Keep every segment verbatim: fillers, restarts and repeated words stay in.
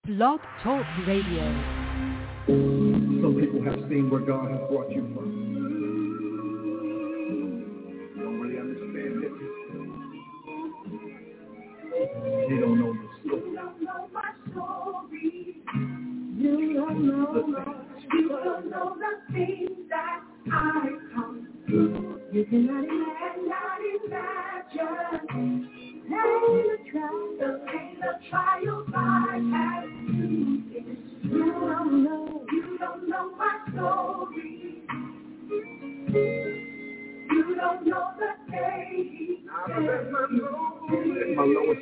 Blog Talk Radio. Some people have seen where God has brought you from. You don't really understand it. You don't know the story. You don't know my story. You don't know, you don't know the things that I've come through. You cannot imagine, not imagine. The trial, the pain, the trials I have seen. You don't know, you don't know my story. You don't know the day. I'm my lowest. My lowest.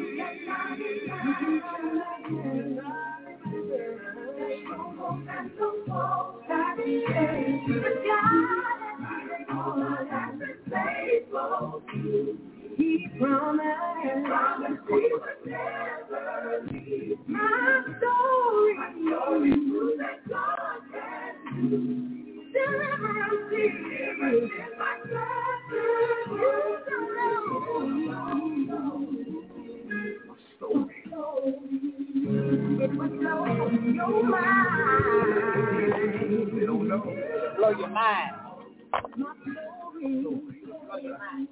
And the walls that he gave to the God has been faithful. He promised, he promised he would never leave. My story, my story proves that God can do. Deliverance is my blessing. You don't know my story. It would blow your mind. You don't know. Blow your mind. My story. Blow your mind.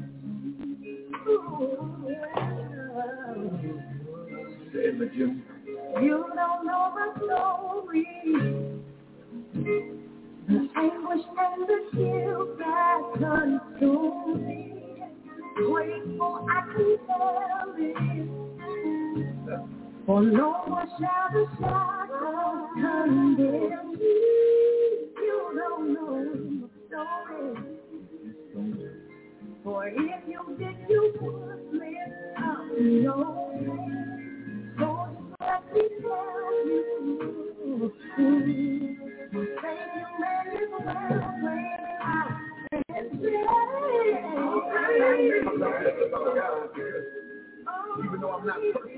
You don't know my story, the anguish and the guilt that consumed me. Grateful I can tell it, for no one shall the shadow condemn me. You don't know my story. For if you did, you would live up to know. So let me tell you, say you made it well when I said, even though I'm not perfect,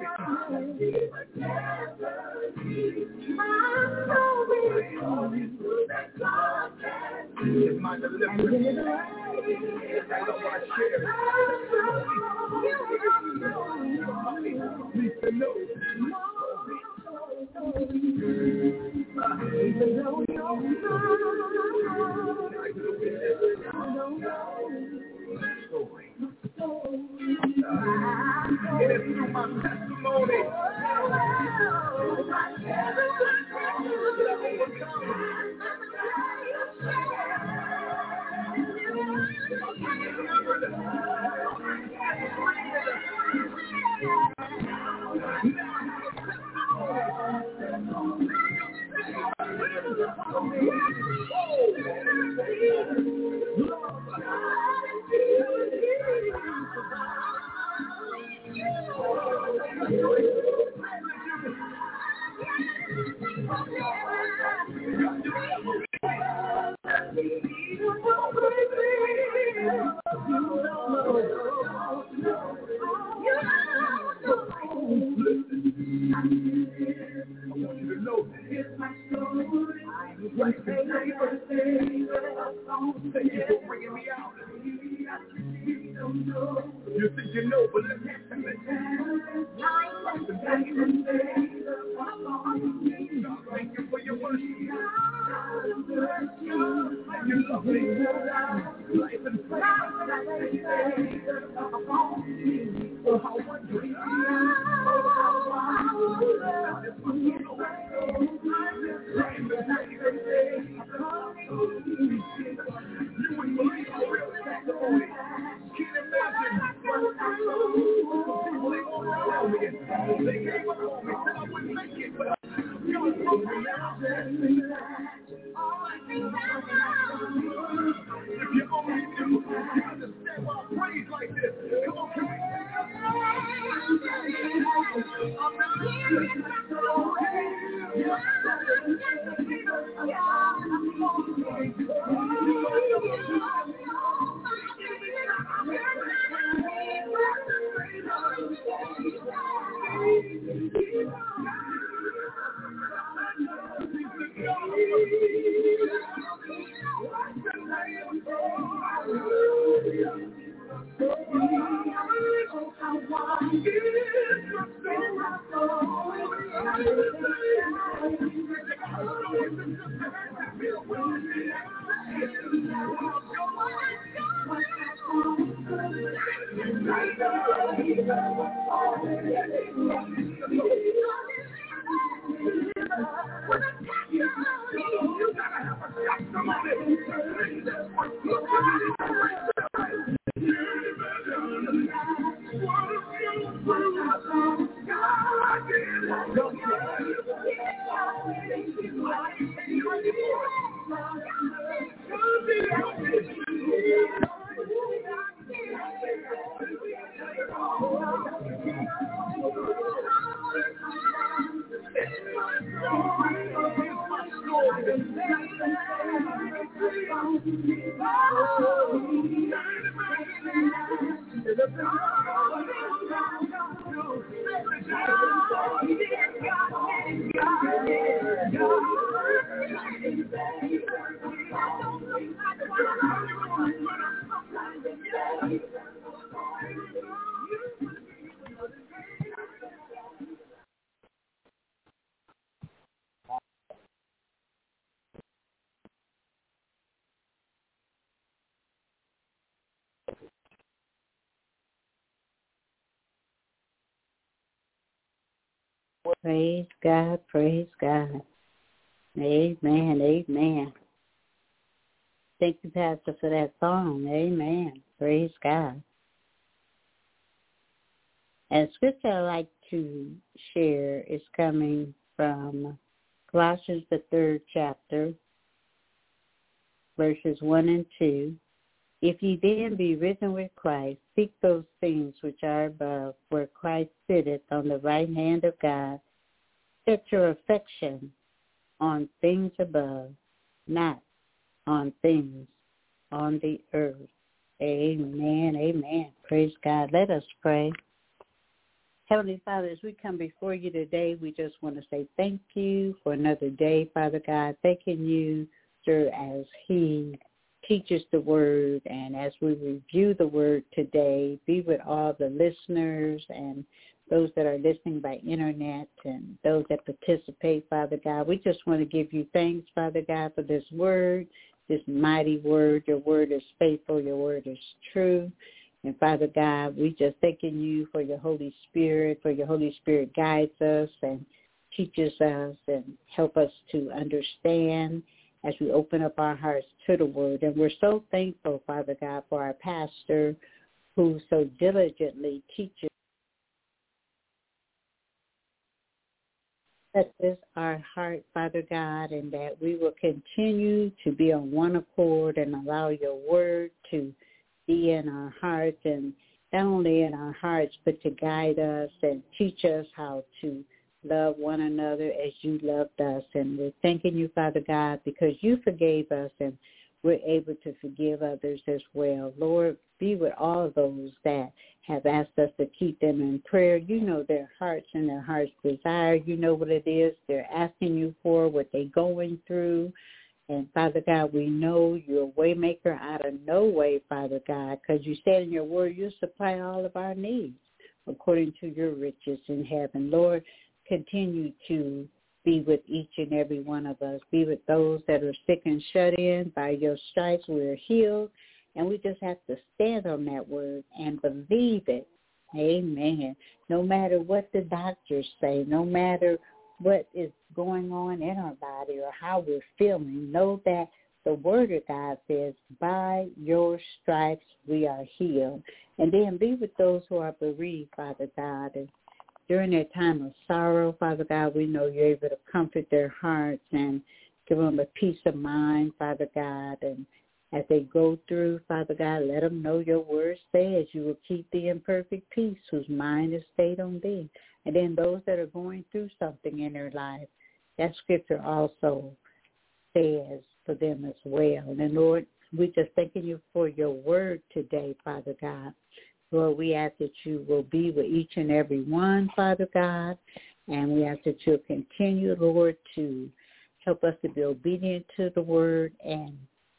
my story that God can is my deliverance. I don't want to share it. Need to know. Even though you're it is through my testimony. You think you know, but let me tell you. Thank you for your mercy. You love me. Life and oh, how wonderful. Oh, how wonderful. You wouldn't believe how real testimony. Can't imagine. People they won't allow me. They came up on me, said I wouldn't make it, but God broke me out. If you only knew, you understand why I praise like this. Come on, come on. I'm not Praise God, praise God. Amen, amen. Thank you, Pastor, for that song. Amen. Praise God. And scripture I'd like to share is coming from Colossians, the third chapter, verses one and two. If ye then be risen with Christ, seek those things which are above, where Christ sitteth on the right hand of God. Set your affection on things above, not on things on the earth. Amen, amen. Praise God. Let us pray. Heavenly Father, as we come before you today, we just want to say thank you for another day, Father God. Thanking you, sir, as he teaches the word, and as we review the word today, be with all the listeners and those that are listening by internet and those that participate, Father God. We just want to give you thanks, Father God, for this word, this mighty word. Your word is faithful. Your word is true. And Father God, we just thanking you for your Holy Spirit, for your Holy Spirit guides us and teaches us and help us to understand as we open up our hearts to the word. And we're so thankful, Father God, for our pastor who so diligently teaches. Touches our heart, Father God, and that we will continue to be on one accord and allow your word to be in our hearts, and not only in our hearts, but to guide us and teach us how to love one another as you loved us. And we're thanking you, Father God, because you forgave us and we're able to forgive others as well. Lord, be with all those that have asked us to keep them in prayer. You know their hearts and their heart's desire. You know what it is they're asking you for, what they're going through. And, Father God, we know you're a way maker out of no way, Father God, because you said in your word you supply all of our needs according to your riches in heaven. Lord, continue to be with each and every one of us. Be with those that are sick and shut in. By your stripes we are healed. And we just have to stand on that word and believe it. Amen. No matter what the doctors say, no matter what is going on in our body or how we're feeling, know that the word of God says, by your stripes we are healed. And then be with those who are bereaved, Father God. And during their time of sorrow, Father God, we know you're able to comfort their hearts and give them a peace of mind, Father God. And as they go through, Father God, let them know your word says you will keep thee in perfect peace whose mind is stayed on thee. And then those that are going through something in their life, that scripture also says for them as well. And Lord, we just thanking you for your word today, Father God. Lord, we ask that you will be with each and every one, Father God. And we ask that you'll continue, Lord, to help us to be obedient to the word and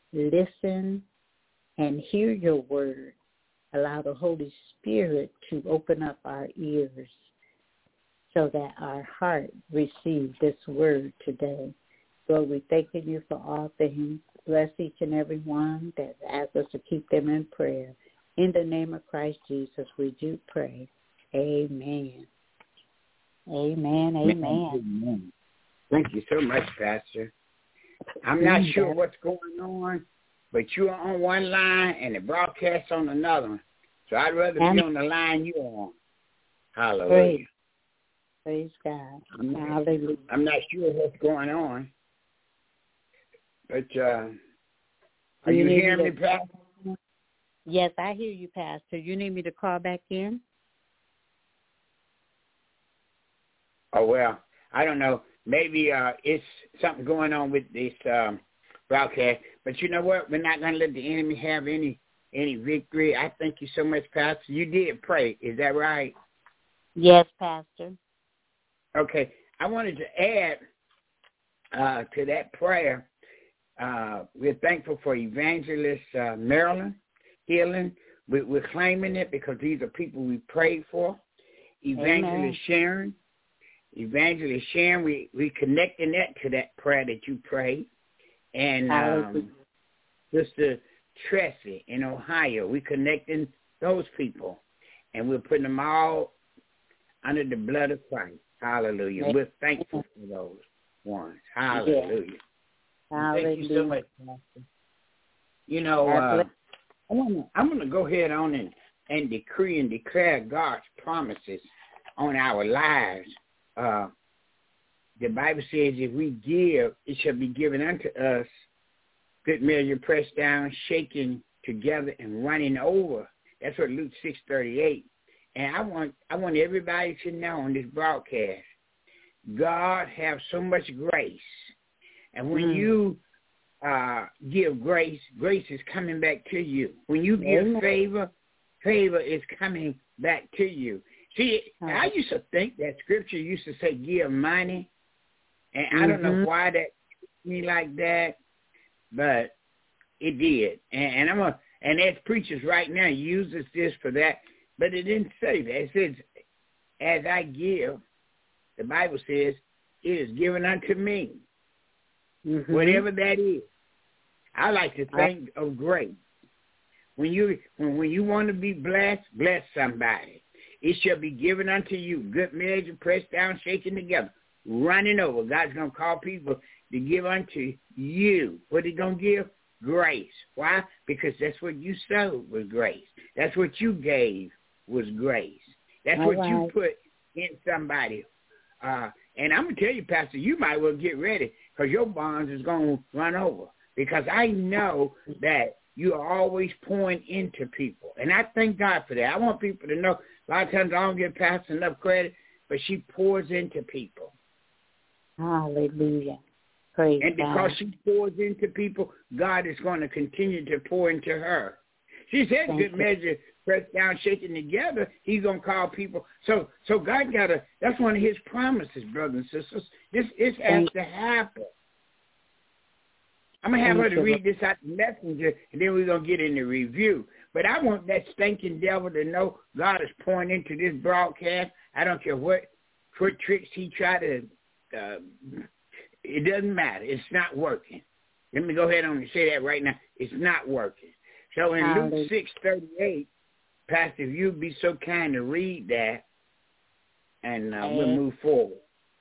listen and hear your word. Allow the Holy Spirit to open up our ears so that our heart receive this word today. Lord, we thanking you for all things. Bless each and every one that asks us to keep them in prayer. In the name of Christ Jesus, we do pray. Amen. Amen. Amen. Amen. Thank you so much, Pastor. I'm not sure what's going on, but you're on one line and the broadcast on another one. So I'd rather be on the line you're on. Hallelujah. Praise, Praise God. I'm not, Hallelujah. I'm not sure what's going on. But uh, are you, you hearing me, Pastor? Yes, I hear you, Pastor. You need me to call back in? Oh, well, I don't know. Maybe uh, it's something going on with this um, broadcast. But you know what? We're not going to let the enemy have any any victory. I thank you so much, Pastor. You did pray. Is that right? Yes, Pastor. Okay. I wanted to add uh, to that prayer. Uh, we're thankful for Evangelist uh, Marilyn healing. We, we're claiming it because these are people we prayed for. Evangelist Amen. Sharon. Evangelist Sharon, we, we connecting that to that prayer that you prayed. And um, Sister Tressie in Ohio, we connecting those people. And we're putting them all under the blood of Christ. Hallelujah. Amen. We're thankful for those ones. Hallelujah. Yeah. Hallelujah. Thank you so much, Pastor. You know, uh, I'm going to go ahead on and, and decree and declare God's promises on our lives. Uh, the Bible says if we give, it shall be given unto us, good measure, pressed down, shaken together, and running over. That's what Luke six thirty-eight. And I want I want everybody to know on this broadcast, God have so much grace. And when mm. you uh, give grace, grace is coming back to you. When you give Amen. favor, favor is coming back to you. See, I used to think that scripture used to say give money, and mm-hmm. I don't know why that me like that, but it did. And, and I'm a, and as preachers right now uses this for that, but it didn't say that. It says, as I give, the Bible says, it is given unto me. Mm-hmm. Whatever that is. I like to think I, of grace. When you when, when you want to be blessed, bless somebody. It shall be given unto you, good measure, pressed down, shaken together, running over. God's going to call people to give unto you. What are they going to give? Grace. Why? Because that's what you sowed was grace. That's what you gave was grace. That's All what right. you put in somebody. Uh, and I'm going to tell you, Pastor, you might well get ready because your bonds is going to run over. Because I know that you are always pouring into people. And I thank God for that. I want people to know a lot of times I don't give Pastor enough credit, but she pours into people. Hallelujah. Praise and because God. she pours into people, God is going to continue to pour into her. She said Thank good you. measure, pressed down, shaken together, he's going to call people. So so God got to, that's one of his promises, brothers and sisters. This, this has Thank to happen. I'm going to have her to read this out the messenger, and then we're going to get in the review. But I want that stinking devil to know God is pouring into this broadcast. I don't care what, what tricks he try to, uh, it doesn't matter. It's not working. Let me go ahead and say that right now. It's not working. So in Hallelujah. Luke six thirty-eight, Pastor, if you'd be so kind to read that, and uh, we'll move forward.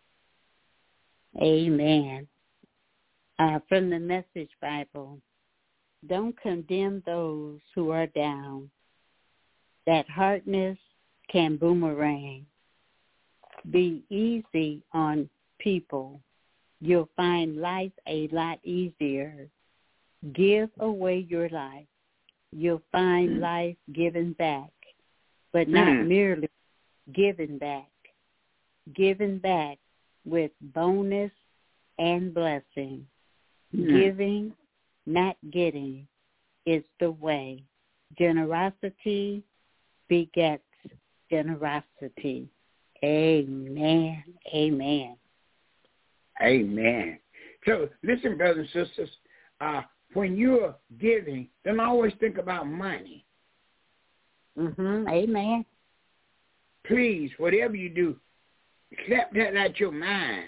Amen. Uh, from the Message Bible, don't condemn those who are down. That hardness can boomerang. Be easy on people. You'll find life a lot easier. Give away your life. You'll find mm. life given back, but not mm. merely given back. Given back with bonus and blessing. Mm. Giving, not getting, is the way. Generosity begets generosity. Amen. Amen. Amen. So listen, brothers and sisters, uh, when you're giving, don't always think about money. Mm-hmm. Amen. Please, whatever you do, Slap that out your mind.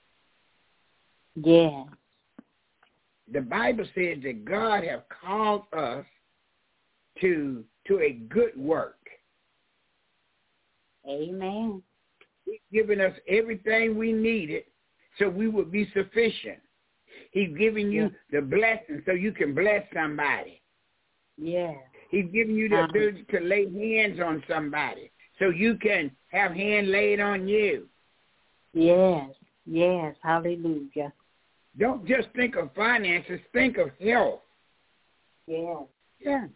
Yeah. The Bible says that God have called us to to a good work. Amen. He's given us everything we needed so we would be sufficient. He's giving you yeah. the blessing so you can bless somebody. Yeah. He's giving you the ability to lay hands on somebody so you can have hand laid on you. Yes. Yes. Hallelujah. Don't just think of finances. Think of health. Yeah. Yeah.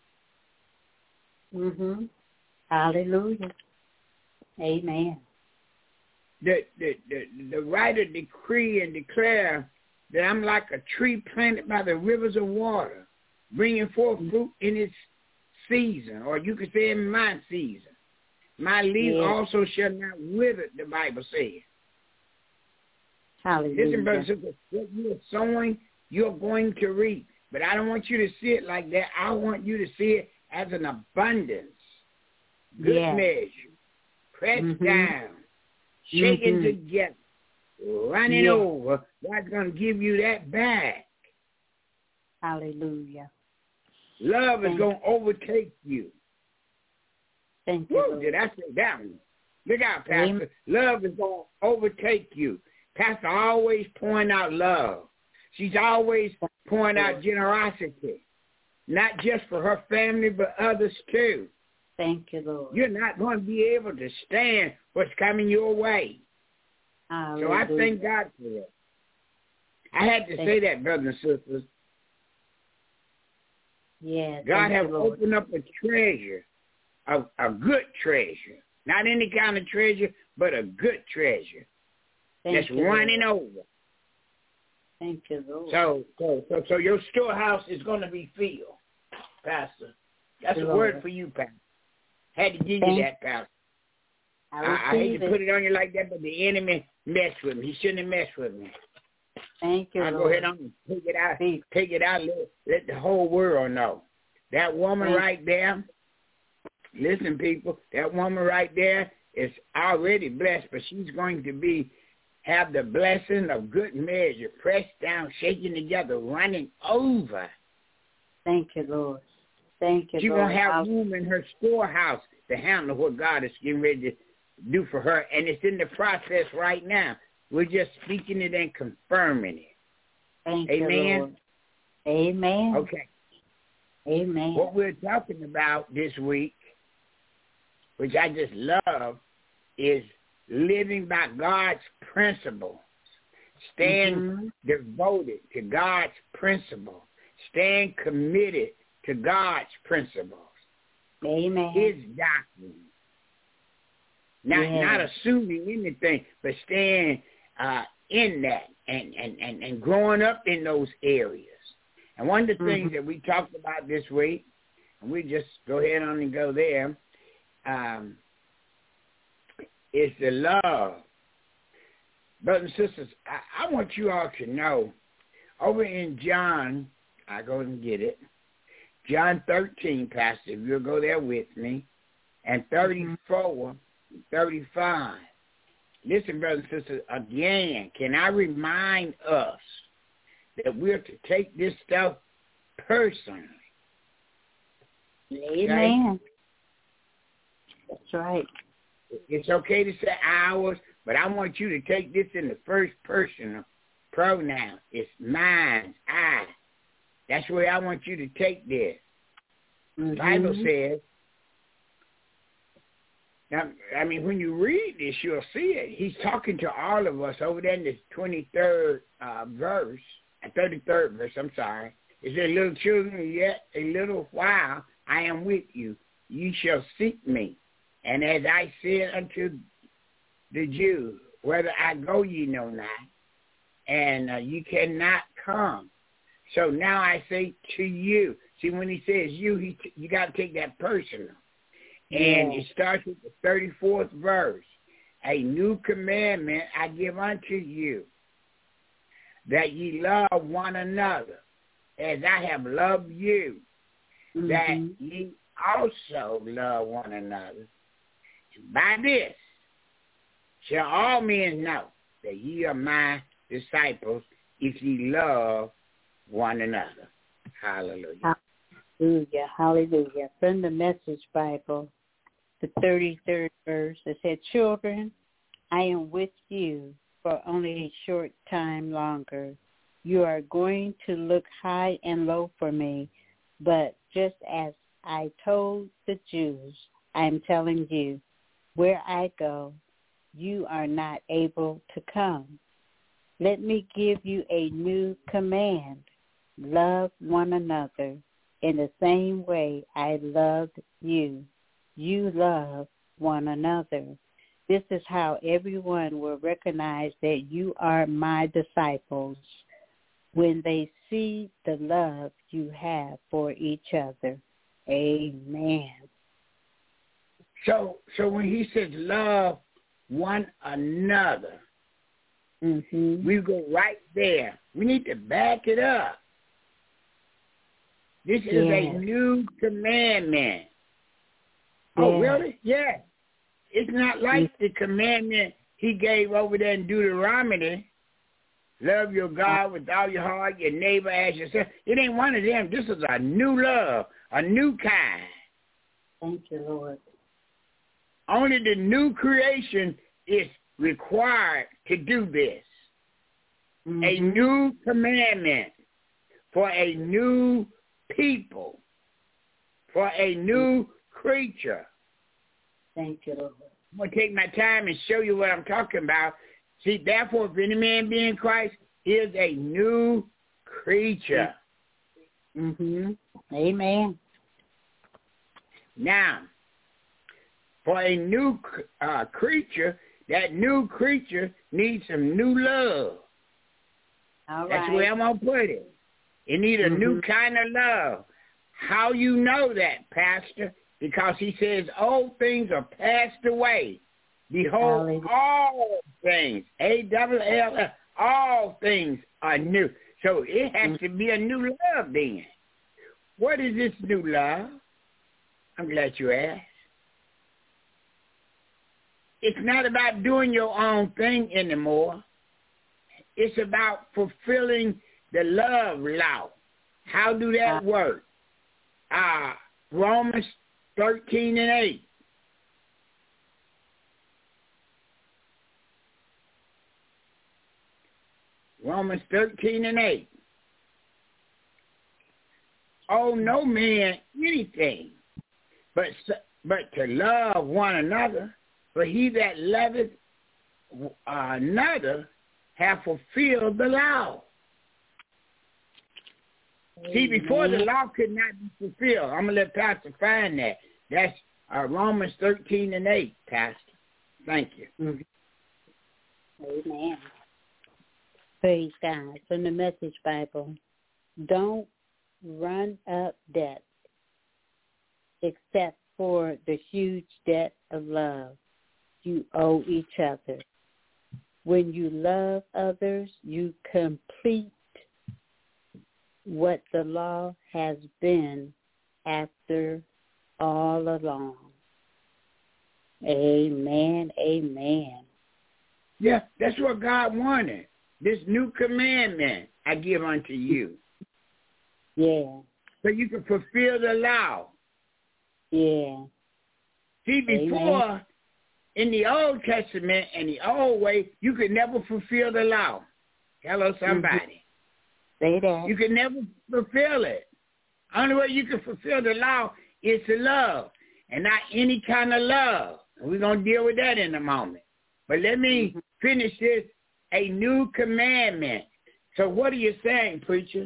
Mhm. Hallelujah. Amen. The, the the the writer decree and declare that I'm like a tree planted by the rivers of water, bringing forth fruit in its season, or you could say in my season. My leaf yes. also shall not wither, the Bible says. Hallelujah. Listen, brothers and sisters, what you're sowing, you're going to reap. But I don't want you to see it like that. I want you to see it as an abundance. Good yes. measure, pressed mm-hmm. down, shaken mm-hmm. together, running yes. over. God's going to give you that back. Hallelujah. Love Thank is going to overtake you. Thank Woo, you. did I say that one? Look out, Pastor. Amen. Love is going to overtake you. Pastor always pouring out love. She's always pouring out generosity, not just for her family, but others too. Thank you, Lord. You're not going to be able to stand what's coming your way. Hallelujah. So I thank God for it. I had to thank say that, brothers and sisters. Yeah, God has you, opened up a treasure, a, a good treasure. Not any kind of treasure, but a good treasure. Thank that's you, running Lord. over. Thank you, Lord. So, so, so, so your storehouse is going to be filled, Pastor. That's a word for you, Pastor. Had to give Thank you that, Pastor. I, I, I hate to it. put it on you like that, but the enemy messed with me. He shouldn't have messed with me. Thank you, I'll Lord. go ahead and take it out. Take it out. Let, let the whole world know. That woman Thank right there, listen, people, that woman right there is already blessed, but she's going to be have the blessing of good measure, pressed down, shaking together, running over. Thank you, Lord. Thank you, She's Lord. going to have I'll... room in her storehouse to handle what God is getting ready to do for her, and it's in the process right now. We're just speaking it and confirming it. Thank Amen? you, Lord. Amen. Okay. Amen. What we're talking about this week, which I just love, is living by God's principles. Stand mm-hmm. devoted to God's principles. Stand committed to God's principles. Amen. His doctrine. Not yeah. not assuming anything, but staying uh, in that and, and, and, and growing up in those areas. And one of the mm-hmm. things that we talked about this week, and we just go ahead on and go there, um, is the love. Brothers and sisters, I, I want you all to know, over in John, I go and get it, John thirteen, Pastor, if you'll go there with me, and thirty-four, mm-hmm. thirty-five. Listen, brothers and sisters, again, can I remind us that we're to take this stuff personally? Amen. Okay? That's right. It's okay to say ours, but I want you to take this in the first person pronoun. It's mine, I. That's where I want you to take this. Mm-hmm. The Bible says, now, I mean, when you read this, you'll see it. He's talking to all of us over there in the twenty-third uh, verse, thirty-third verse, I'm sorry. It says, little children, yet a little while I am with you. You shall seek me. And as I said unto the Jews, whether I go ye know not, and uh, you cannot come. So now I say to you. See, when he says you, he t- you got to take that personal. And it starts with the thirty-fourth verse. A new commandment I give unto you, that ye love one another, as I have loved you, mm-hmm. that ye also love one another. And by this shall all men know that ye are my disciples if ye love one another. Hallelujah. Hallelujah. Hallelujah. From the Message Bible, the thirty-third verse, it said, children, I am with you for only a short time longer. You are going to look high and low for me, but just as I told the Jews, I am telling you, where I go, you are not able to come. Let me give you a new command. Love one another in the same way I loved you. You love one another. This is how everyone will recognize that you are my disciples, when they see the love you have for each other. Amen. So so when he says love one another, mm-hmm. we go right there. We need to back it up. This is yes. a new commandment. Yes. Oh, really? Yeah. It's not like the commandment he gave over there in Deuteronomy. Love your God with all your heart, your neighbor as yourself. It ain't one of them. This is a new love, a new kind. Thank you, Lord. Only the new creation is required to do this. Mm-hmm. A new commandment for a new people, for a new creature. Thank you, Lord. I'm going to take my time and show you what I'm talking about. See, therefore, if any man be in Christ, he is a new creature. Mm-hmm. Amen. Now, for a new uh, creature, that new creature needs some new love. All That's right. the way I'm going to put it. It needs a mm-hmm. new kind of love. How you know that, Pastor? Because he says, old things are passed away. Behold, Hallelujah. All things, A W L L, all things are new. So it has mm-hmm. to be a new love then. What is this new love? I'm glad you asked. It's not about doing your own thing anymore. It's about fulfilling the love law. How do that work? Uh, Romans thirteen and eight. Romans thirteen and eight. Oh, no man anything, but but to love one another. For he that loveth another hath fulfilled the law. Amen. See, before the law could not be fulfilled, I'm going to let Pastor find that. That's uh, Romans thirteen and eight, Pastor. Thank you. Mm-hmm. Amen. Praise God. From the Message Bible, don't run up debt except for the huge debt of love you owe each other. When you love others, you complete what the law has been after all along. Amen, amen. Yeah, that's what God wanted. This new commandment I give unto you. Yeah. So you can fulfill the law. Yeah. See, before, amen. In the Old Testament and the old way, you could never fulfill the law. Hello, somebody. Mm-hmm. Say that. You could never fulfill it. Only way you can fulfill the law is to love, and not any kind of love. We're going to deal with that in a moment. But let me mm-hmm. finish this. A new commandment. So what are you saying, preacher?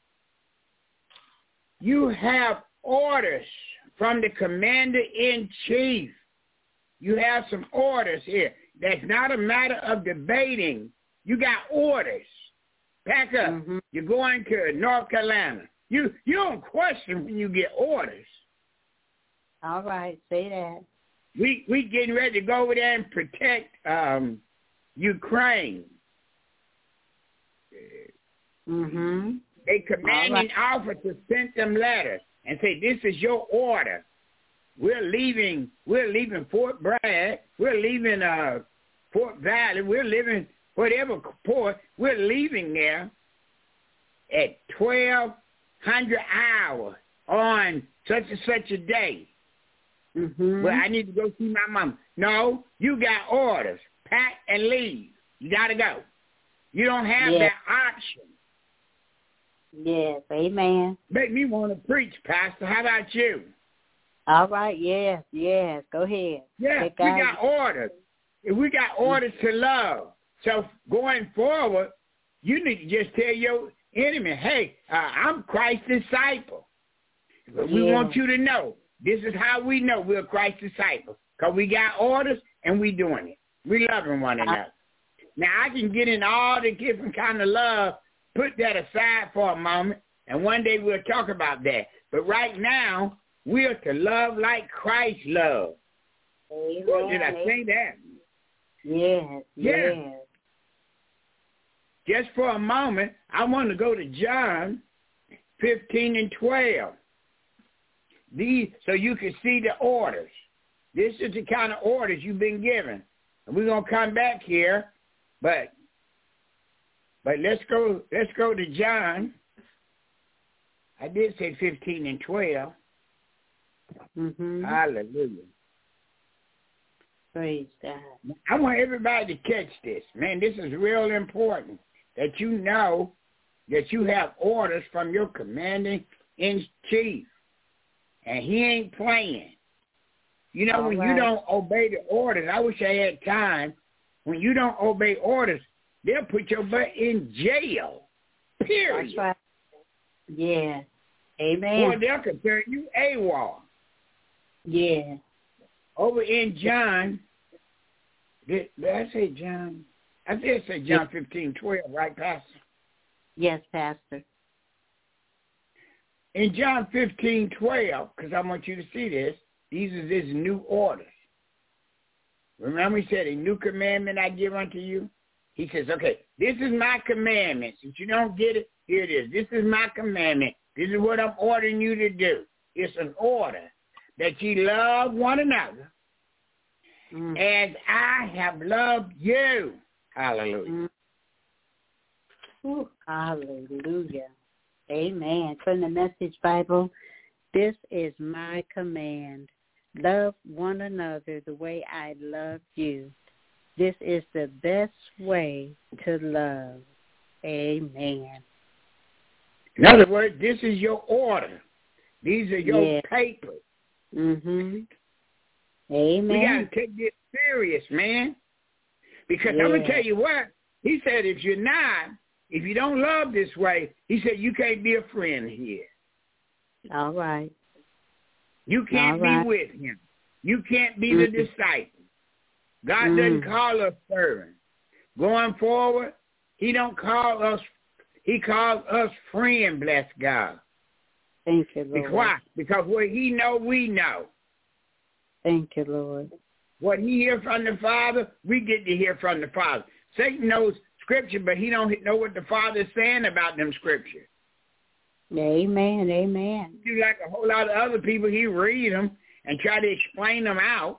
You have orders from the commander-in-chief. You have some orders here. That's not a matter of debating. You got orders. Back up. Mm-hmm. You're going to North Carolina. You you don't question when you get orders. All right, say that. We we getting ready to go over there and protect um, Ukraine. Mm-hmm. A commanding right. officer sent them letters and say, "This is your order. We're leaving. We're leaving Fort Bragg. We're leaving uh, Fort Valley. We're living, whatever port, we're leaving there at twelve hundred hours on such and such a day. Mm-hmm. Well, I need to go see my mom. No, you got orders. Pack and leave. You got to go. You don't have yes. that option. Yes, amen. Make me want to preach, Pastor. How about you? All right, yes, yes. Go ahead. Yeah, we got orders. We got orders to love. So going forward, you need to just tell your enemy, hey, uh, I'm Christ's disciple. We yeah. want you to know. This is how we know we're Christ's disciples. Because we got orders and we doing it. We loving one another. Now, I can get in all the different kind of love, put that aside for a moment, and one day we'll talk about that. But right now, we're to love like Christ loved. Amen. Did I say that? Yes, yeah. yes. Just for a moment, I want to go to John fifteen and twelve. These, so you can see the orders. This is the kind of orders you've been given. And we're going to come back here, but but let's go let's go to John. I did say fifteen and twelve. Mm-hmm. Hallelujah. Praise God. I want everybody to catch this. Man, this is real important that you know that you have orders from your commanding-in-chief. And he ain't playing. You know, All when right. you don't obey the orders, I wish I had time. When you don't obey orders, they'll put your butt in jail. Period. That's right. Yeah. Amen. Or they'll consider you AWOL. Yeah. Over in John, did, did I say John? I did say John fifteen twelve, right, Pastor? Yes, Pastor. In John fifteen twelve, because I want you to see this, these are his new orders. Remember he said, a new commandment I give unto you? He says, okay, this is my commandment. Since you don't get it, here it is. This is my commandment. This is what I'm ordering you to do. It's an order that ye love one another mm. as I have loved you. Hallelujah. Mm. Ooh, hallelujah. Amen. From the Message Bible, this is my command. Love one another the way I love you. This is the best way to love. Amen. In other words, this is your order. These are your yeah. papers. Mm-hmm. Amen. We got to take this serious, man. Because yeah. I'm going to tell you what, he said if you're not, if you don't love this way, he said you can't be a friend here. All right. You can't All right. be with him. You can't be mm-hmm. the disciple. God mm. doesn't call us servants. Going forward, he don't call us, he calls us friend, bless God. Thank you, Lord. Why? Because what he know, we know. Thank you, Lord. What he hear from the Father, we get to hear from the Father. Satan knows Scripture, but he don't know what the Father is saying about them Scriptures. Amen, amen. You like a whole lot of other people, he read them and try to explain them out,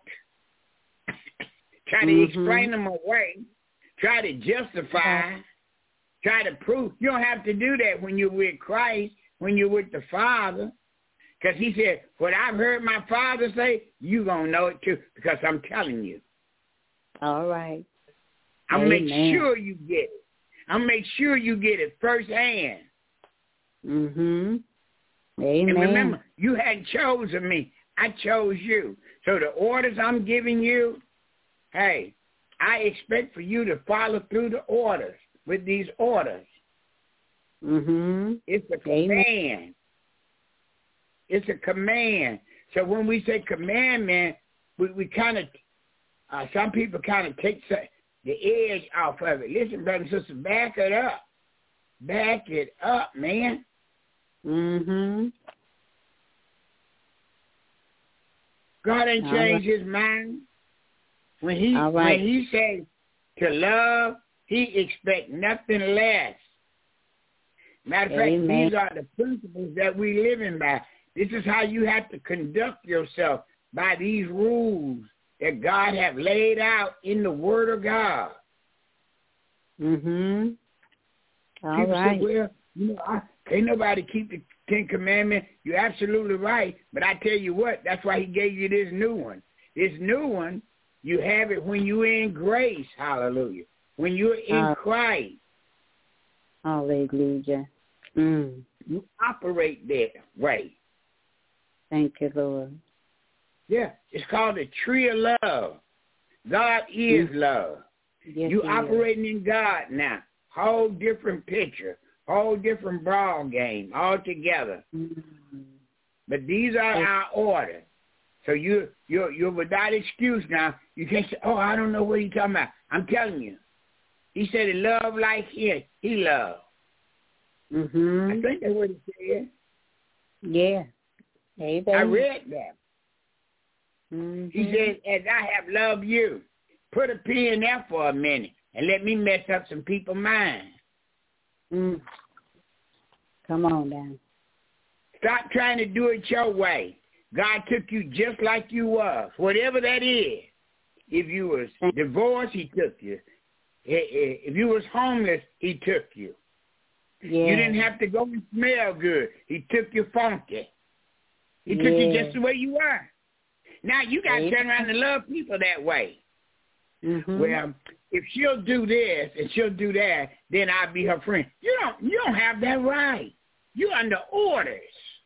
try to mm-hmm. explain them away, try to justify, yeah. try to prove. You don't have to do that when you're with Christ, when you're with the Father, because he said, what I've heard my Father say, you're going to know it too, because I'm telling you. All right. I'll make sure you get it. I'll make sure you get it firsthand. Mm-hmm. Amen. And remember, you hadn't chosen me. I chose you. So the orders I'm giving you, hey, I expect for you to follow through the orders with these orders. Mm-hmm. It's a command. It's a command. So when we say commandment, we, we kind of, uh, some people kind of take the edge off of it. Listen, brothers and sisters, back it up. Back it up, man. Mm-hmm. God ain't changed right. his mind. When he right. when he says to love, he expects nothing less. Matter of fact, Amen. these are the principles that we live in by. This is how you have to conduct yourself, by these rules that God have laid out in the Word of God. Mm-hmm. All People right. say, well, you know, I, can't nobody keep the Ten Commandments. You're absolutely right. But I tell you what, that's why he gave you this new one. This new one, you have it when you're in grace. Hallelujah. When you're in uh, Christ. Hallelujah. Mm. You operate that way. Thank you, Lord. Yeah, it's called the tree of love. God is mm-hmm. love. Yes, you operating is. in God now. Whole different picture, whole different ball game altogether. Mm-hmm. But these are okay. our orders. So you you're you're without excuse now. You can't say, oh, I don't know what he's talking about. I'm telling you. He said love like him. He loved. Mm-hmm. I think that's what he said. Yeah. Amen. I read that. Mm-hmm. He said, as I have loved you, put a pin there for a minute and let me mess up some people's minds. Mm. Come on now. Stop trying to do it your way. God took you just like you was, whatever that is. If you was divorced, he took you. If you was homeless, he took you. Yeah. You didn't have to go and smell good. He took you funky. He yeah. took you just the way you were. Now you got to turn around and love people that way. Mm-hmm. Well, if she'll do this and she'll do that, then I'll be her friend. You don't. You don't have that right. You're under orders.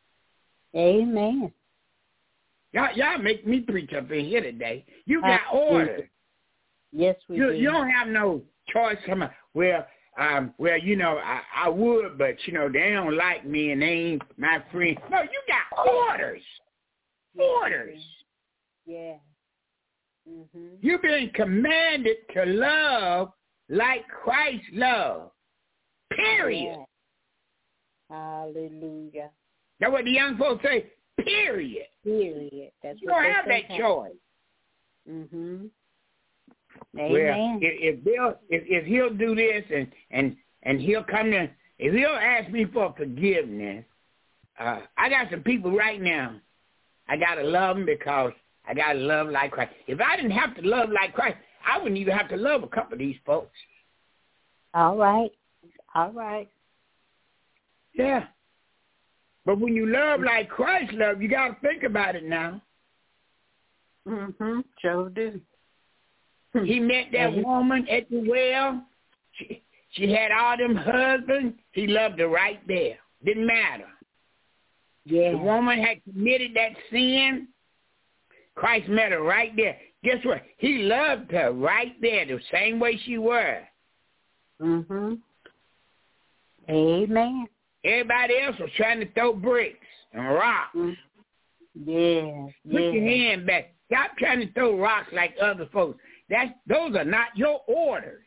Amen. Y'all, y'all make me preach up in here today. You got uh, orders. Yes, we you, do. You don't have no choice. Come on. Well, um, well, you know, I, I would, but you know, they don't like me and they ain't my friend. No, you got orders. Orders. Yeah. Mm-hmm. You've been commanded to love like Christ loved. Period. Yeah. Hallelujah. That's what the young folks say. Period. Period. That's you what don't have that have. choice. Mm-hmm. Well, Amen. if, if they'll if, if he'll do this and, and, and he'll come to if he'll ask me for forgiveness, uh, I got some people right now. I gotta love them because I gotta love like Christ. If I didn't have to love like Christ, I wouldn't even have to love a couple of these folks. All right. All right. Yeah. But when you love like Christ love, you gotta think about it now. Mm-hmm. Sure do. He met that woman at the well. She, she had all them husbands. He loved her right there. Didn't matter. Yeah. The woman had committed that sin. Christ met her right there. Guess what? He loved her right there the same way she was. Mm-hmm. Amen. Everybody else was trying to throw bricks and rocks. Mm-hmm. Yeah. Put yeah. your hand back. Stop trying to throw rocks like other folks. That's, those are not your orders.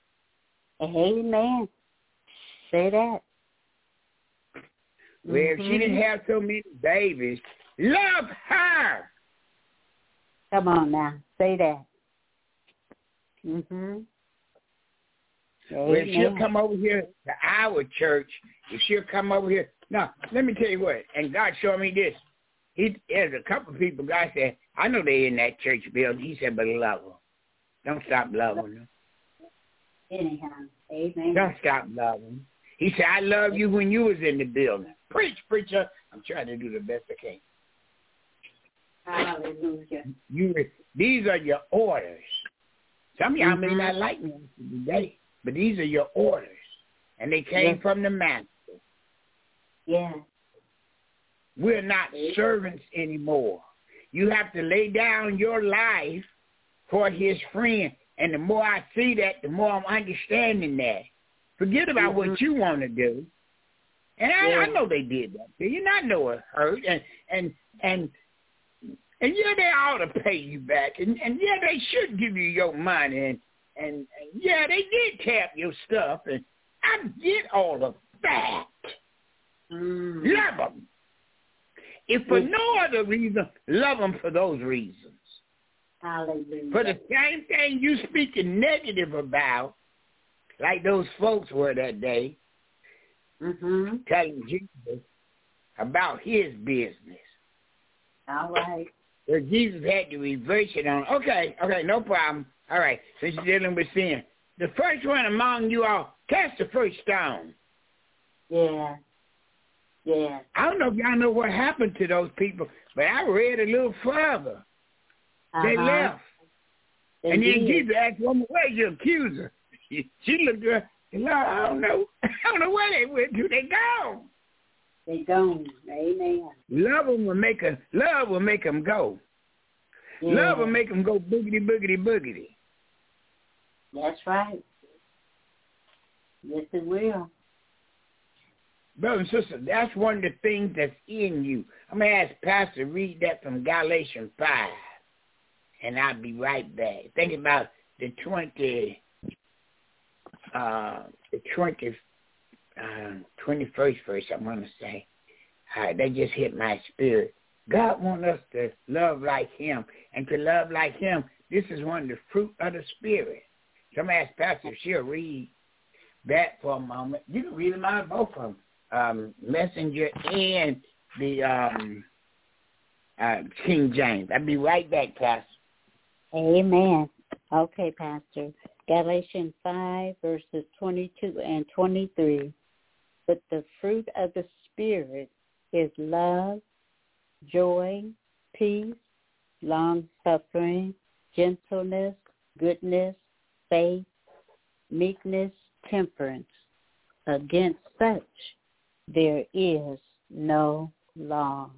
Amen. Say that. Well, mm-hmm. if she didn't have so many babies, love her. Come on now. Say that. Mm-hmm. Well, if she'll come over here to our church, if she'll come over here. Now, let me tell you what, and God showed me this. He, there's a couple of people, God said, I know they're in that church building. He said, but love them. Don't stop loving them. Anyhow, amen. Don't stop loving them. He said, I love you when you was in the building. Preach, preacher. I'm trying to do the best I can. Hallelujah. You, these are your orders. Some of y'all mm-hmm. may not like me today, but these are your orders. And they came yes. from the master. Yeah. We're not servants anymore. You have to lay down your life for his friend. And the more I see that, the more I'm understanding that. Forget about mm-hmm. what you want to do. And I, yeah. I know they did that to you. And I know it hurt. And and and and yeah, they ought to pay you back. And, and yeah, they should give you your money. And, and, and yeah, they did tap your stuff. And I get all of that. Mm. Love them. If for no other reason, love them for those reasons. Hallelujah. For the same thing you speaking negative about, like those folks were that day, mm-hmm. telling Jesus about his business. All right. Well, Jesus had to reverse it on. Okay, okay, no problem. All right, since you're dealing with sin. The first one among you all, cast the first stone. Yeah. Yeah. I don't know if y'all know what happened to those people, but I read a little further. Uh-huh. They left. They and did. Then Jesus asked woman, where's your accuser? She looked at her, Lord, I don't know. I don't know where they went to. They gone. They gone. Amen. Love them will make a, love will make them go. Yeah. Love will make them go boogity, boogity, boogity. That's right. Yes, it will. Brother and sister, that's one of the things that's in you. I'm going to ask Pastor to read that from Galatians five, and I'll be right back. Think about the twenty, uh, the twenty, uh, twenty-first verse, I want to say. Uh, that just hit my spirit. God wants us to love like him, and to love like him, this is one of the fruit of the Spirit. So I'm going to ask Pastor if she'll read that for a moment. You can read them out of both of them. Um, Messenger and the um, uh, King James. I'll be right back, Pastor. Amen. Okay, Pastor. Galatians five, verses twenty-two and twenty-three. But the fruit of the Spirit is love, joy, peace, long-suffering, gentleness, goodness, faith, meekness, temperance. Against such there is no law.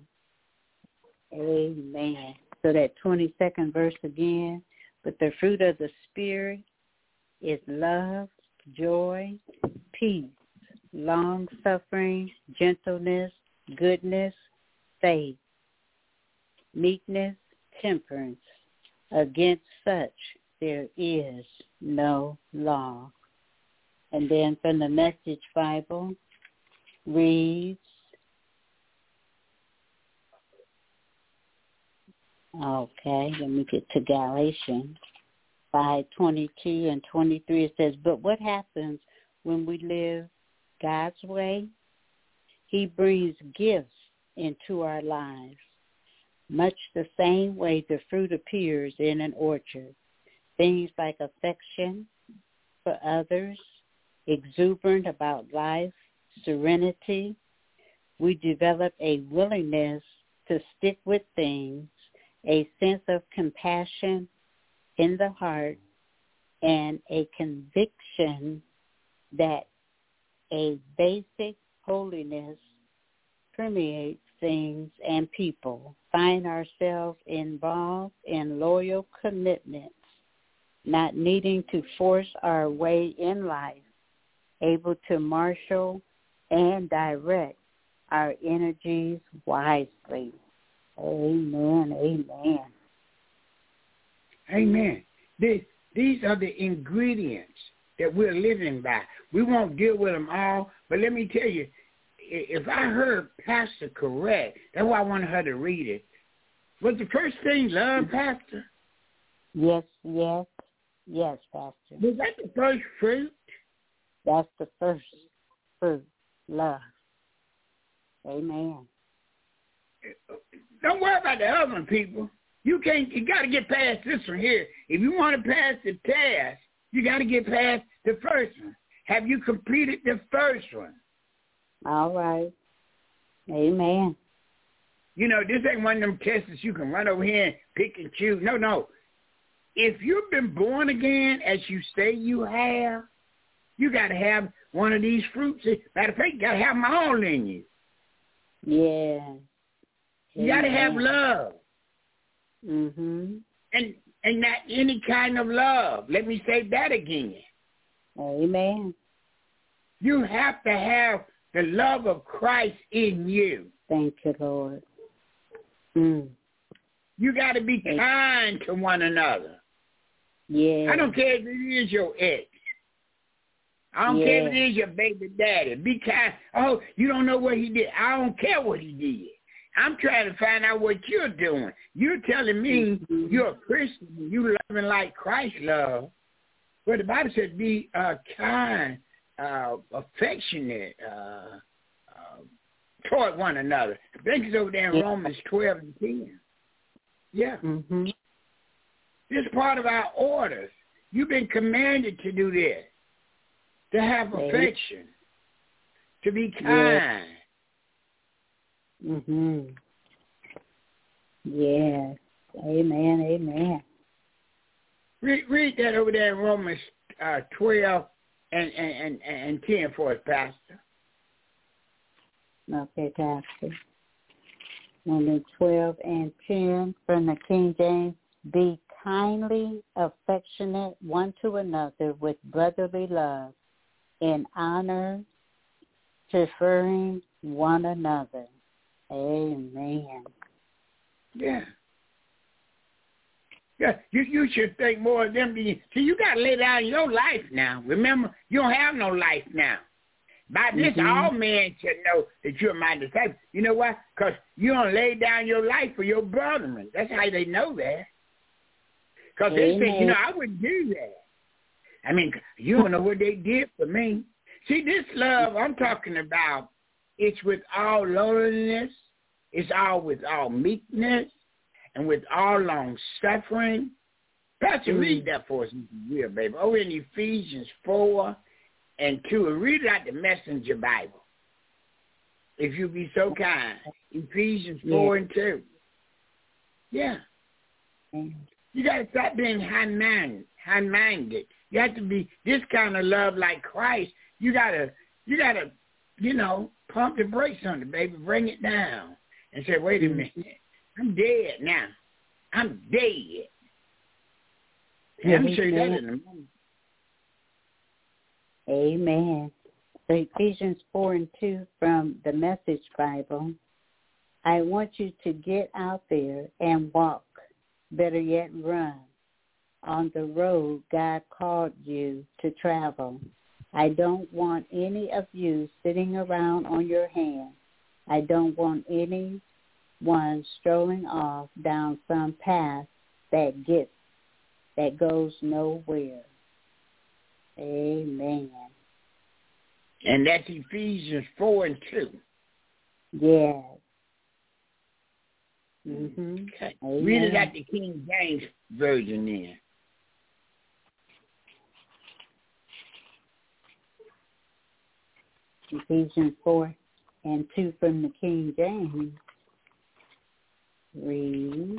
Amen. So that twenty-second verse again. But the fruit of the Spirit is love, joy, peace, long-suffering, gentleness, goodness, faith, meekness, temperance. Against such there is no law. And then from the Message Bible reads, okay, let me get to Galatians five twenty-two and twenty-three. It says, but what happens when we live God's way? He brings gifts into our lives, much the same way the fruit appears in an orchard. Things like affection for others, exuberant about life, serenity. We develop a willingness to stick with things, a sense of compassion in the heart, and a conviction that a basic holiness permeates things and people. Find ourselves involved in loyal commitments, not needing to force our way in life, able to marshal and direct our energies wisely. Amen, amen. Amen. This, these are the ingredients that we're living by. We won't deal with them all, but let me tell you, if I heard Pastor correct, that's why I wanted her to read it. Was the first thing love, Pastor? Yes, yes, yes, Pastor. Was that the first fruit? That's the first fruit, love. Amen. Don't worry about the other people. You can't. You got to get past this one here. If you want to pass the test, you got to get past the first one. Have you completed the first one? All right. Amen. You know, this ain't one of them tests that you can run over here and pick and choose. No, no. If you've been born again, as you say you have, you got to have one of these fruits. Matter of fact, you got to have them all in you. Yeah. You got to have love. Mm-hmm. And and not any kind of love. Let me say that again. Amen. You have to have the love of Christ in you. Thank you, Lord. Mm. You got to be kind to one another. Yeah. I don't care if it is your ex. I don't yeah. care if it is your baby daddy. Be kind. Oh, you don't know what he did. I don't care what he did. I'm trying to find out what you're doing. You're telling me mm-hmm. you're a Christian, you loving like Christ loved. But the Bible says be uh, kind, uh, affectionate uh, uh, toward one another. I think it's over there in yeah. Romans twelve and ten. Yeah. Mm-hmm. This is part of our orders. You've been commanded to do this, to have affection, to be kind. Mm-hmm. Yes. Amen, amen. Read, read that over there in Romans uh, twelve and, and, and, and ten for us, Pastor. Okay, Pastor. Romans twelve and ten from the King James. Be kindly affectionate one to another with brotherly love, in honor, preferring one another. Amen. Yeah. Yeah, you you should think more of them than you. See, you got to lay down your life now. Remember, you don't have no life now. By this, mm-hmm. all men should know that you're my disciple. You know why? Because you don't lay down your life for your brethren. That's how they know that. Because they think, you know, I wouldn't do that. I mean, you don't know what they did for me. See, this love I'm talking about, it's with all lowliness, it's all with all meekness, and with all long suffering. Pastor, mm. read that for us, real baby. Over in Ephesians four and two. Read it out the Messenger Bible, if you be so kind. Ephesians four yeah. and two. Yeah. Mm. You got to stop being high-minded. High-minded. You have to be this kind of love like Christ. You gotta, you gotta, you know, pump the brakes on it, baby. Bring it down and say, wait a minute. I'm dead now. I'm dead. Yeah, I'm sure that in a moment. Amen. So Ephesians four and two from the Message Bible. I want you to get out there and walk, better yet run, on the road God called you to travel. I don't want any of you sitting around on your hands. I don't want any one strolling off down some path that gets that goes nowhere. Amen. And that's Ephesians four and two. Yes. Mm-hmm. Okay. Read it at the King James Version then. Ephesians four and two from the King James. Read.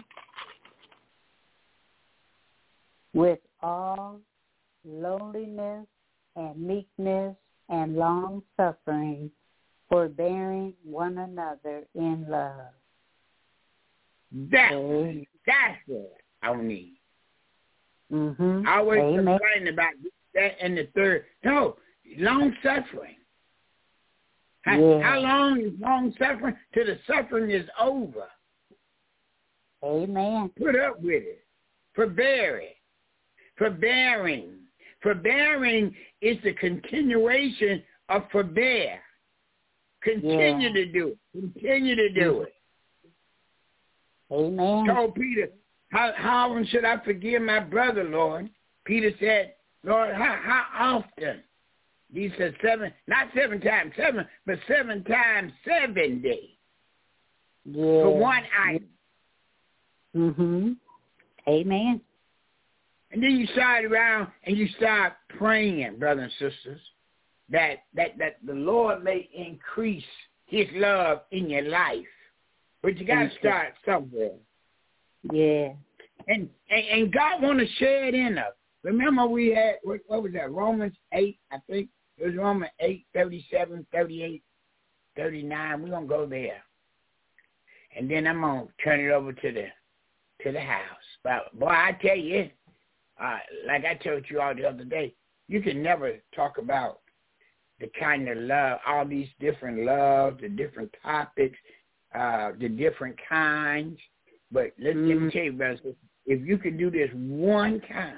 With all lowliness and meekness and long suffering, forbearing one another in love. That's it. That's it I need. Mm-hmm. I always Amen. complain about that and the third. No, long suffering. How, yeah. how long is long suffering? Till the suffering is over. Amen. Put up with it. Forbear it. Forbearing. Forbearing is the continuation of forbear. Continue yeah. to do it. Continue to do it. Amen. Told Peter, how, how often should I forgive my brother, Lord? Peter said, Lord, how, how often? He said seven, not seven times seven, but seven times seventy. Yeah. For one item. Mm-hmm. Amen. And then you start around and you start praying, brothers and sisters, that, that, that the Lord may increase his love in your life. But you got to start somewhere. Yeah. And, and and God want to share it in us. Remember we had, what, what was that, Romans eight, I think. It was Romans eight, thirty-seven, thirty-eight, thirty-nine. We're going to go there. And then I'm going to turn it over to the to the house. But, boy, I tell you, uh, like I told you all the other day, you can never talk about the kind of love, all these different loves, the different topics, uh, the different kinds. But let, mm. let me tell you, brothers, if you could do this one kind,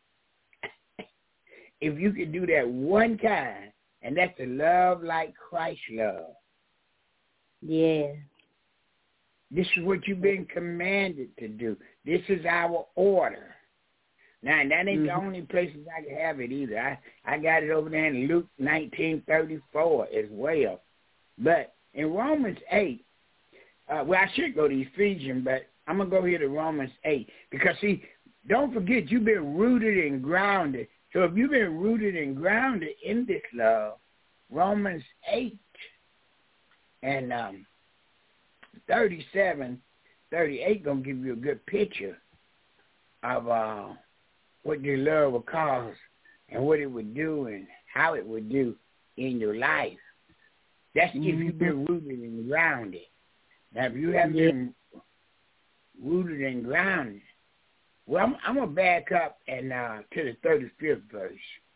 if you could do that one kind, and that's the love like Christ love. Yeah. This is what you've been commanded to do. This is our order. Now, and that ain't mm-hmm. the only places I can have it either. I, I got it over there in Luke nineteen thirty-four as well. But in Romans eight, uh, well, I should go to Ephesians, but I'm going to go here to Romans eight. Because, see, don't forget, you've been rooted and grounded. So if you've been rooted and grounded in this love, Romans eight and um, thirty-seven, thirty-eight going to give you a good picture of uh, what your love will cause and what it would do and how it would do in your life. That's mm-hmm. if you've been rooted and grounded. Now, if you haven't yeah. been rooted and grounded, well, I'm, I'm going to back up and uh, to the thirty-fifth verse.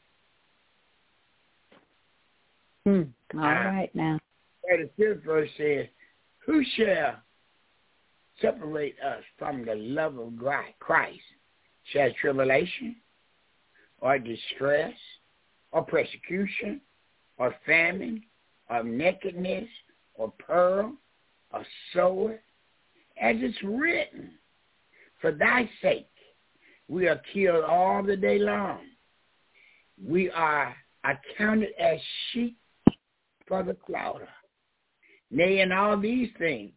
Hmm. All uh, right now. thirty-fifth verse says, who shall separate us from the love of Christ? Shall tribulation or distress or persecution or famine or nakedness or peril or sword? As it's written, for thy sake we are killed all the day long. We are accounted as sheep for the slaughter. Nay, in all these things,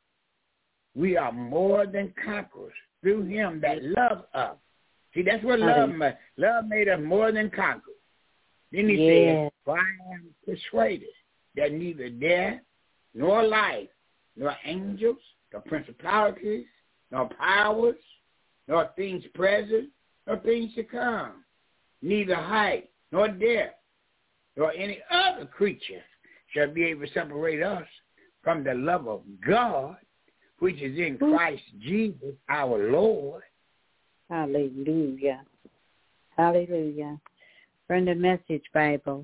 we are more than conquerors through him that loved us. See, that's what love made. Love made us more than conquerors. Then he yeah. said, for I am persuaded that neither death, nor life, nor angels, nor principalities, nor powers, nor things present, nor things to come, neither height, nor depth, nor any other creature shall be able to separate us from the love of God, which is in Christ Jesus our Lord. Hallelujah. Hallelujah. From the Message Bible,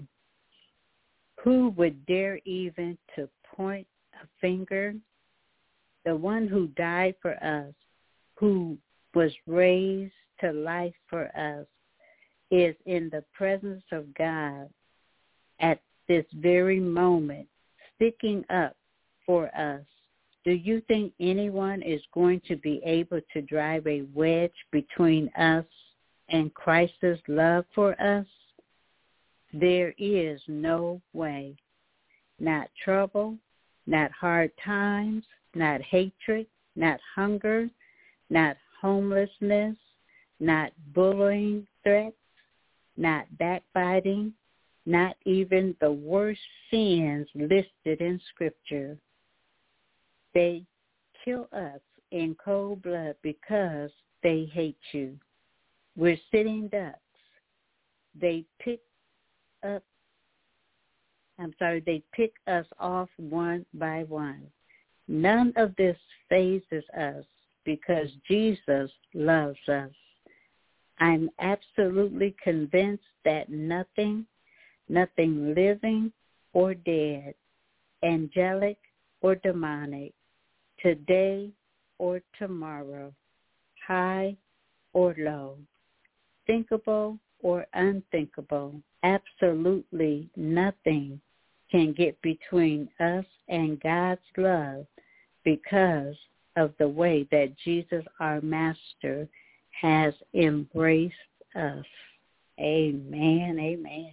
who would dare even to point a finger? The one who died for us, who was raised to life for us, is in the presence of God at this very moment, sticking up for us. Do you think anyone is going to be able to drive a wedge between us and Christ's love for us? There is no way. Not trouble, not hard times, not hatred, not hunger, not homelessness, not bullying threats, not backbiting, not even the worst sins listed in Scripture. They kill us in cold blood because they hate you. We're sitting ducks. They pick up, I'm sorry, they pick us off one by one. None of this phases us because Jesus loves us. I'm absolutely convinced that nothing, nothing living or dead, angelic or demonic, today or tomorrow, high or low, thinkable or unthinkable, absolutely nothing can get between us and God's love because of the way that Jesus, our Master, has embraced us. Amen, amen.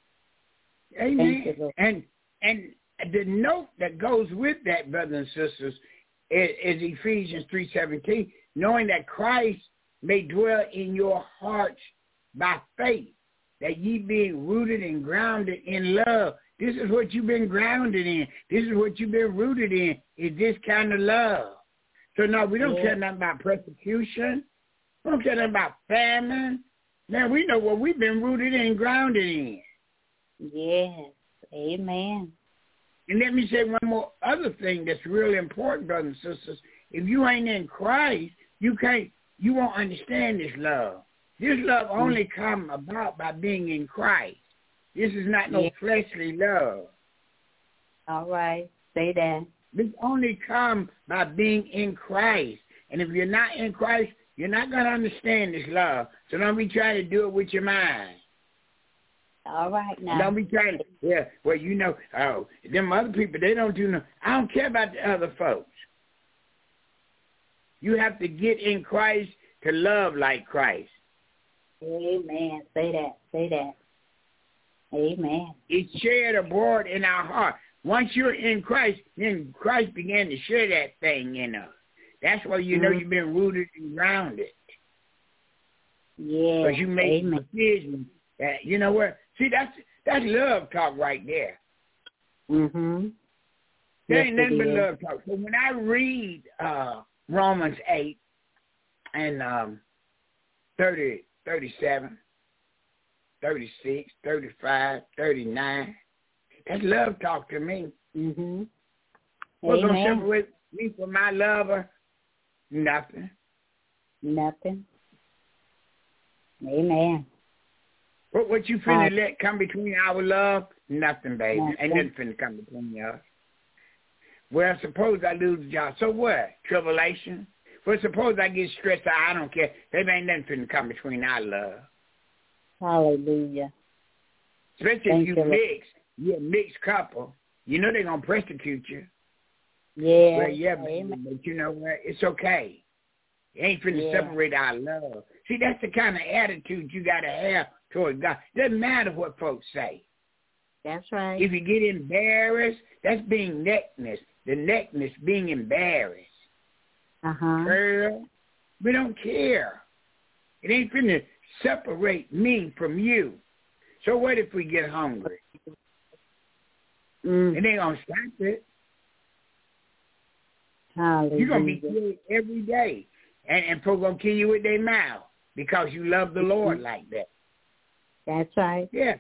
Amen. You, and and the note that goes with that, brothers and sisters, is, is Ephesians three seventeen, knowing that Christ may dwell in your hearts by faith, that ye being rooted and grounded in love. This is what you've been grounded in. This is what you've been rooted in, is this kind of love. So, no, we don't yeah. care nothing about persecution. We don't care nothing about famine. Now, we know what we've been rooted and grounded in. Yes. Amen. And let me say one more other thing that's really important, brothers and sisters. If you ain't in Christ, you can't, you won't understand this love. This love only come about by being in Christ. This is not no yeah. fleshly love. All right. Say that. This only come by being in Christ. And if you're not in Christ, you're not going to understand this love. So don't be trying to do it with your mind. All right now. Don't be trying to, yeah, well, you know, oh, them other people, they don't do no, I don't care about the other folks. You have to get in Christ to love like Christ. Amen. Say that. Say that. Amen. It's shared abroad in our heart. Once you're in Christ, then Christ began to share that thing in us. That's why you know mm-hmm. you've been rooted and grounded. Yeah. Because you made a decision that, you know what? See, that's that's love talk right there. Mm-hmm. There yes, ain't nothing but love talk. So when I read uh, Romans eight and um, thirty, thirty-seven, thirty-six, thirty-five, thirty-nine, that's love talk to me. Mm-hmm. What's going to separate me from my lover? Nothing. Nothing. Amen. What what you finna uh, let come between our love? Nothing, baby. Nothing. Ain't nothing finna come between us. Well, suppose I lose the job. So what? Tribulation? Well, suppose I get stressed out. I don't care. Baby, ain't nothing finna come between our love. Hallelujah. Especially Thank if you you, mix. You're a mixed couple. You know they're going to persecute you. Yeah. Well, yeah, baby, but you know what? It's okay. It ain't finna yeah. separate our love. See, that's the kind of attitude you got to have toward God. Doesn't matter what folks say. That's right. If you get embarrassed, that's being neckness. The neckness being embarrassed. Uh-huh. Girl, we don't care. It ain't finna separate me from you. So what if we get hungry? Mm. It ain't going to stop it. Hallelujah. You're going to be killed every day. And, and folks going to kill you with their mouth because you love the Lord like that. That's right. Yeah.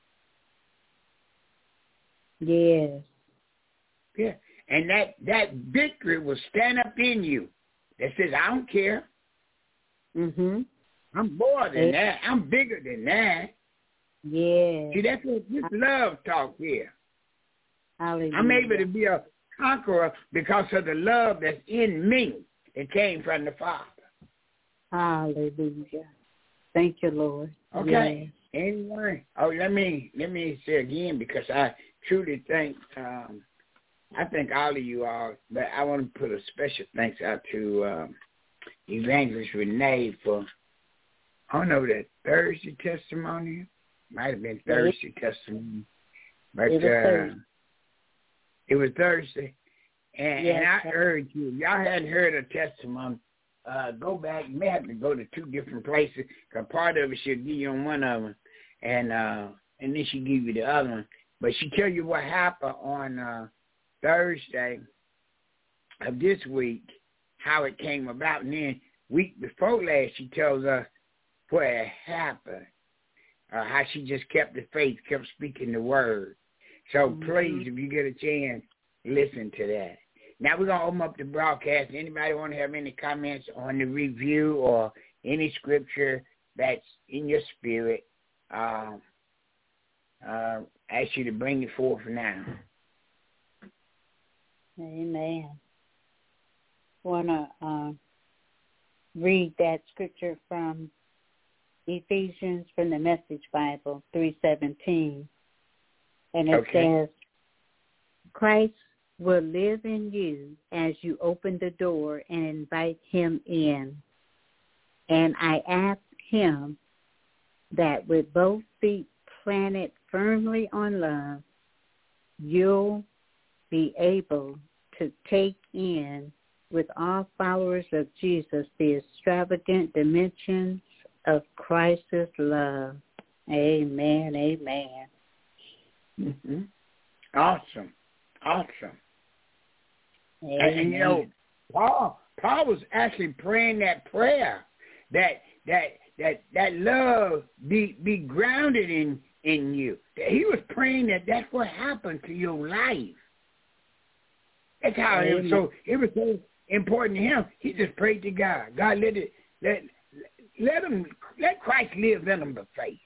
Yes. Yeah. And that, that victory will stand up in you that says, I don't care. Mm-hmm. I'm more than that. I'm bigger than that. Yeah. See, that's what this love talk here. Hallelujah. I'm able to be a conqueror because of the love that's in me that came from the Father. Hallelujah. Thank you, Lord. Okay. Yes. Anyway, oh, let me let me say again because I truly think um, I thank all of you all, but I want to put a special thanks out to um, Evangelist Renee for I don't know that Thursday testimony. Might have been Thursday yes. testimony, but it was, uh, Thursday. it was Thursday. And, yes. and I urge you, y'all hadn't heard a testimony, uh, go back. You may have to go to two different places because part of it she'll give you on one of them, and uh, and then she'll give you the other one. But she tell you what happened on uh, Thursday of this week, how it came about. And then week before last, she tells us what had happened, uh, how she just kept the faith, kept speaking the word. So mm-hmm. please, if you get a chance, listen to that. Now we're going to open up the broadcast. Anybody want to have any comments on the review or any scripture that's in your spirit, um, uh, ask you to bring it forth now. Amen. Want to uh, read that scripture from Ephesians from the Message Bible, three seventeen. And it okay. says, Christ will live in you as you open the door and invite him in. And I ask him that with both feet planted firmly on love, you'll be able to take in with all followers of Jesus the extravagant dimensions of Christ's love. Amen, amen. Mm-hmm. Awesome, awesome. Amen. And, and you know, Paul, Paul was actually praying that prayer that that that that love be be grounded in in you. He was praying that that's what happened to your life. That's how it was so. It was so important to him. He just prayed to God. God, let it let let him let Christ live in him by faith.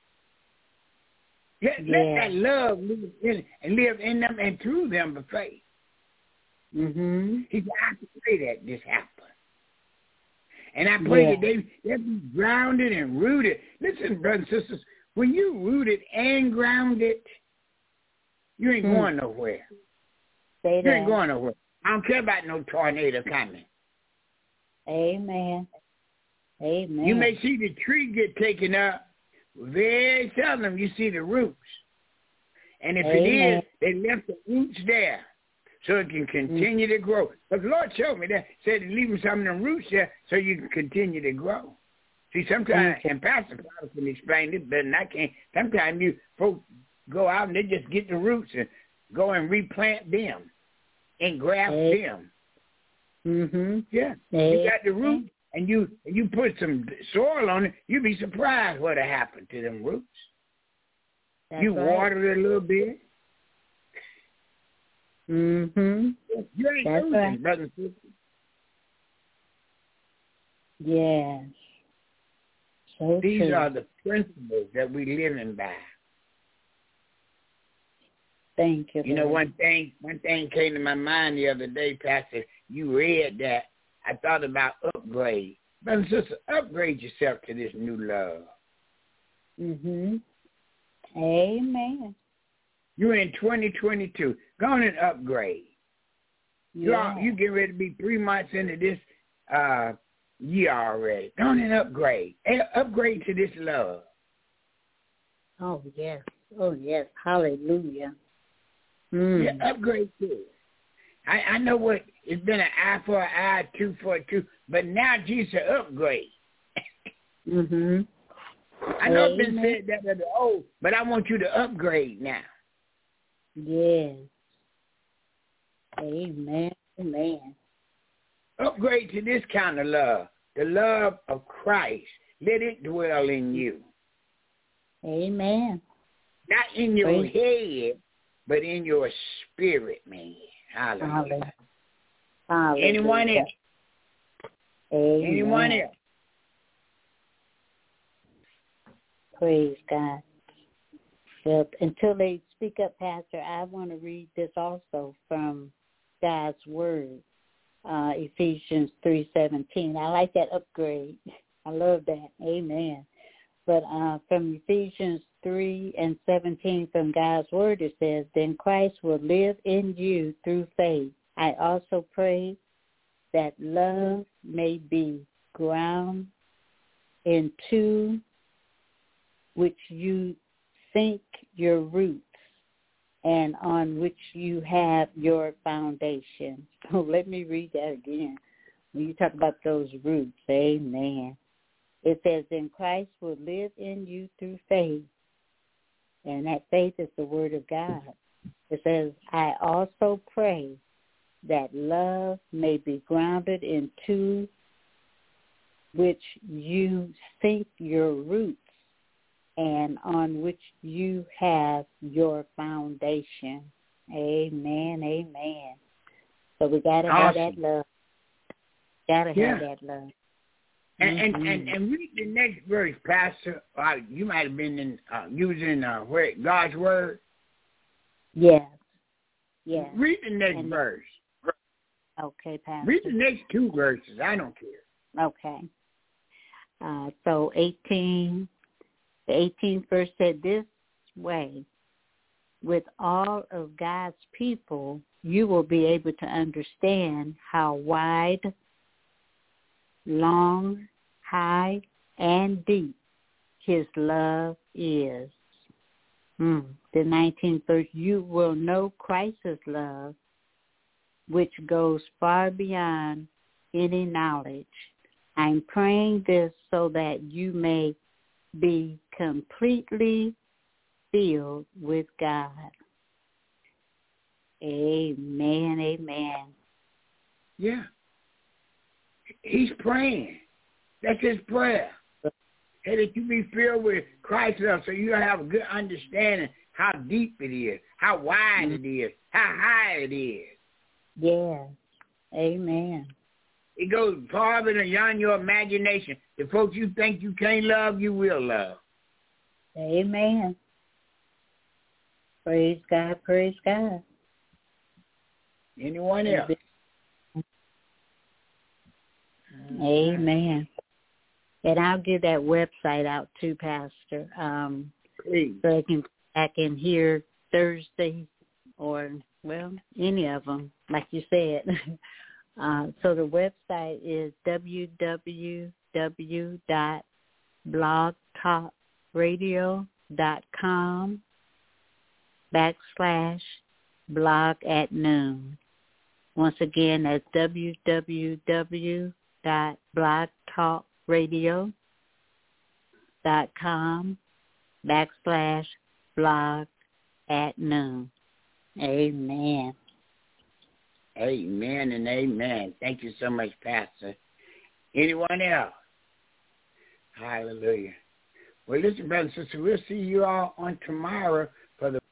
Let, yeah. let that love live in and live in them and through them by faith. Mm-hmm. He said, I pray that this happen. And I pray yeah. that they, they'll be grounded and rooted. Listen, brothers and sisters, when you rooted and grounded, you ain't hmm. going nowhere. Say you that. ain't going nowhere. I don't care about no tornado coming. Amen. Amen. You may see the tree get taken up. Very seldom you see the roots. And if Amen. it is, they left the roots there. so it can continue mm-hmm. to grow. But the Lord showed me that, said leaving some of them roots there so you can continue to grow. See, sometimes, and Pastor Carter can explain this better than I can, sometimes you folks go out and they just get the roots and go and replant them and graft hey. them. Mm-hmm. Yeah, hey. you got the root, and you you put some soil on it, you'd be surprised what'll happen to them roots. That's you right. water it a little bit. Mm-hmm. You ain't That's losing, right. brother and sister. Yes. So These true. are the principles that we living by. Thank you. You know, one thing one thing came to my mind the other day, Pastor. You read that. I thought about upgrade. Brother and sister, upgrade yourself to this new love. Mm-hmm. Amen. You're in twenty twenty-two. Go on and upgrade. Yeah. You get ready to be three months into this uh, year already. Go on and upgrade. Hey, upgrade to this love. Oh, yes. Oh, yes. Hallelujah. Mm. Yeah, upgrade to it. I, I know what, it's been an eye for an eye, two for a two, but now Jesus upgrade. Mm-hmm. I know it's been said that of the old, but I want you to upgrade now. Yes. Amen. Amen. Upgrade to this kind of love, the love of Christ. Let it dwell in you. Amen. Not in your Praise. head, but in your spirit, man. Hallelujah. Hallelujah. Anyone else? Amen. Anyone else? Praise God. Well, until they speak up, Pastor, I want to read this also from God's Word, uh, Ephesians three seventeen. I like that upgrade. I love that. Amen. But uh, from Ephesians three and seventeen from God's Word, it says, then Christ will live in you through faith. I also pray that love may be ground into which you sink your roots and on which you have your foundation. So let me read that again. When you talk about those roots, amen. It says, then Christ will live in you through faith. And that faith is the word of God. It says, I also pray that love may be grounded into which you sink your roots and on which you have your foundation. Amen, amen. So we got to awesome. have that love. Got to yeah. have that love. And, mm-hmm. and, and, and read the next verse, Pastor. Uh, you might have been in, uh, using uh, where, God's Word. Yes. Yes. Read the next and verse. Okay, Pastor. Read the next two verses. I don't care. Okay. Uh, so eighteen, the eighteenth verse said this way, with all of God's people, you will be able to understand how wide, long, high, and deep his love is. Hmm. The nineteenth verse, you will know Christ's love, which goes far beyond any knowledge. I'm praying this so that you may be completely filled with God. Amen, amen. Yeah. He's praying. That's his prayer. And that you be filled with Christ's love so you have a good understanding how deep it is, how wide mm-hmm. it is, how high it is. Yes. Amen. It goes farther beyond your imagination. The folks you think you can't love, you will love. Amen. Praise God, praise God. Anyone else? Amen. And I'll give that website out too, Pastor. Um, Please. So they can back in here Thursday or, well, any of them, like you said. uh, so the website is w w w dot blog talk radio dot com backslash blog at noon. Once again, that's www dot blog talk radio dot com backslash blog at noon. Amen. Amen and amen. Thank you so much, Pastor. Anyone else? Hallelujah. Well, listen, brothers and sisters, we'll see you all on tomorrow for the